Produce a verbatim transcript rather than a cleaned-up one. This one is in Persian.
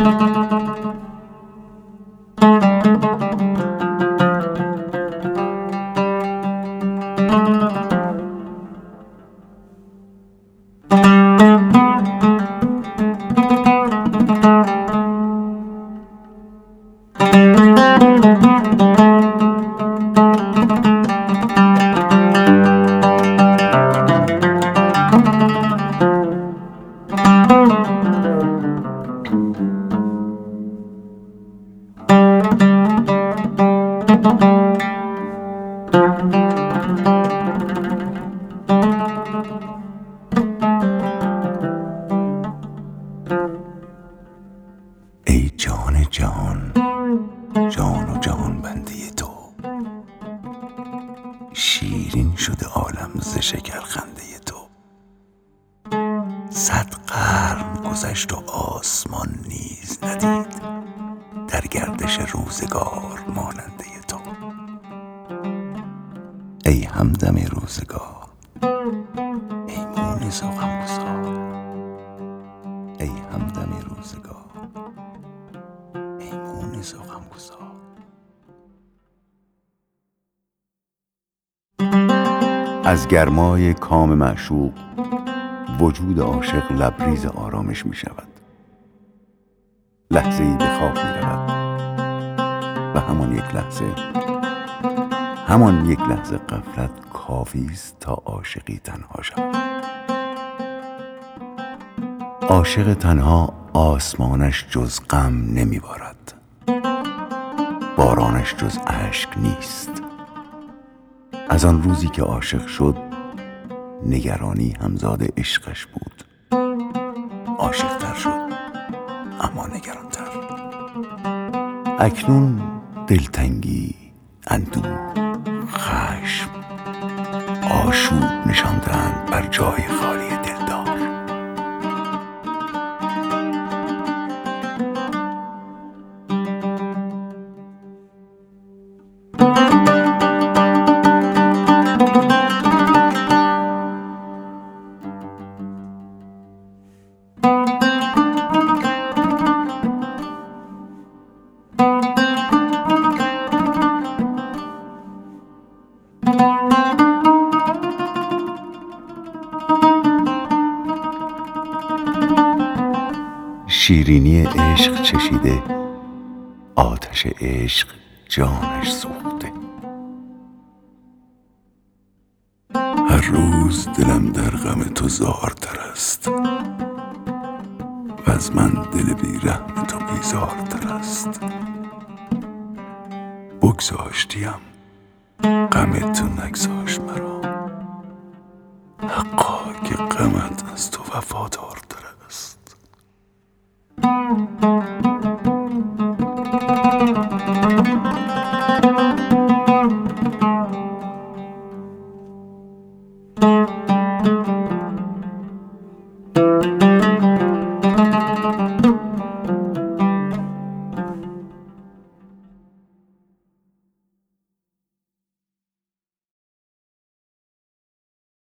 ای جان جهان، جان و جهان بنده تو، شیرین شده عالم ز شکر خنده تو. صد قرن گذشت و آسمان نیز ندید در گردش روزگار ماننده تو. ای همدم روزگار، ای مونس و غمگسار، ای همدم روزگار، ای مونس و غمگسار. از گرمای کام معشوق وجود عاشق لبریز آرامش می شود. لحظه ای به خواب می رود و همان یک لحظه همان یک لحظه غفلت کافی است تا عاشقی تنها شود. عاشق تنها آسمانش جز غم نمی بارد، بارانش جز اشک نیست. از آن روزی که عاشق شد نگرانی همزاد عشقش بود. عاشق تر شد اما نگران تر. اکنون دلتنگی، اندوه، خشم، آشوب نشاندند بر جای خالی دلدار. شیرینی عشق چشیده، آتش عشق جانش سوخته. هر روز دلم در غم تو زارتر است و از من دل بی رحم تو بیزارتر است. بگذاشتیم غم تو نگذاشت مرا، حقا که غمت از تو وفادار